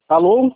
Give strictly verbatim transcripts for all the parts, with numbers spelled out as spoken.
Alô?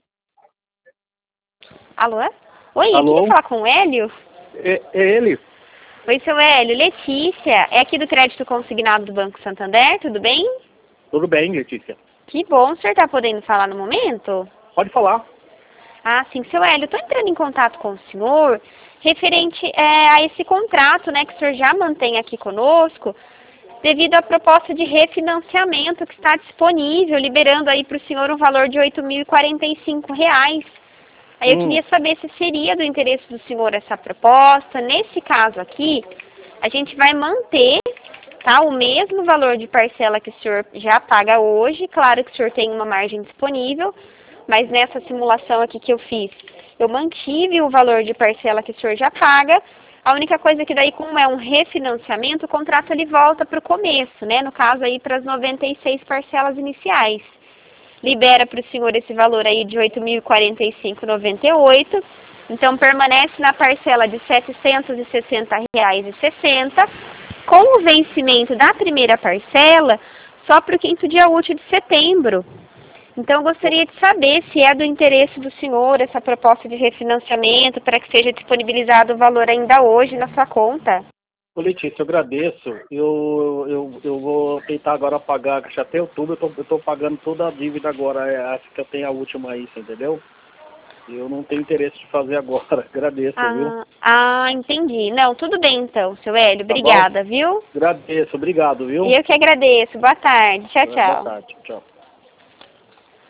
Alô? Oi, eu Alô? queria falar com o Hélio. É, é ele? Oi, seu Hélio. Letícia, é aqui do Crédito Consignado do Banco Santander, tudo bem? Tudo bem, Letícia? Que bom, o senhor está podendo falar no momento? Pode falar. Ah, sim, seu Hélio, estou entrando em contato com o senhor referente é, a esse contrato, né, que o senhor já mantém aqui conosco, devido à proposta de refinanciamento que está disponível, liberando aí para o senhor um valor de oito mil e quarenta e cinco reais. Aí eu Hum, queria saber se seria do interesse do senhor essa proposta. Nesse caso aqui, a gente vai manter, tá, o mesmo valor de parcela que o senhor já paga hoje. Claro que o senhor tem uma margem disponível, mas nessa simulação aqui que eu fiz, eu mantive o valor de parcela que o senhor já paga. A única coisa que daí, como é um refinanciamento, o contrato ele volta para o começo, né? No caso aí para as noventa e seis parcelas iniciais. Libera para o senhor esse valor aí de oito mil e quarenta e cinco reais e noventa e oito centavos. Então permanece na parcela de setecentos e sessenta reais e sessenta centavos, com o vencimento da primeira parcela só para o quinto dia útil de setembro. Então eu gostaria de saber se é do interesse do senhor essa proposta de refinanciamento para que seja disponibilizado o valor ainda hoje na sua conta. Ô, Letícia, eu agradeço. Eu, eu, eu vou tentar agora pagar, que já até outubro, eu tô, eu tô pagando toda a dívida agora. É, acho que eu tenho a última aí, você entendeu? Eu não tenho interesse de fazer agora. Agradeço, viu? Ah, ah, entendi. Não, tudo bem então, seu Hélio. Tá bom? Obrigada, viu? Agradeço, obrigado, viu? E eu que agradeço. Boa tarde. Tchau, Boa tchau. tarde, tchau.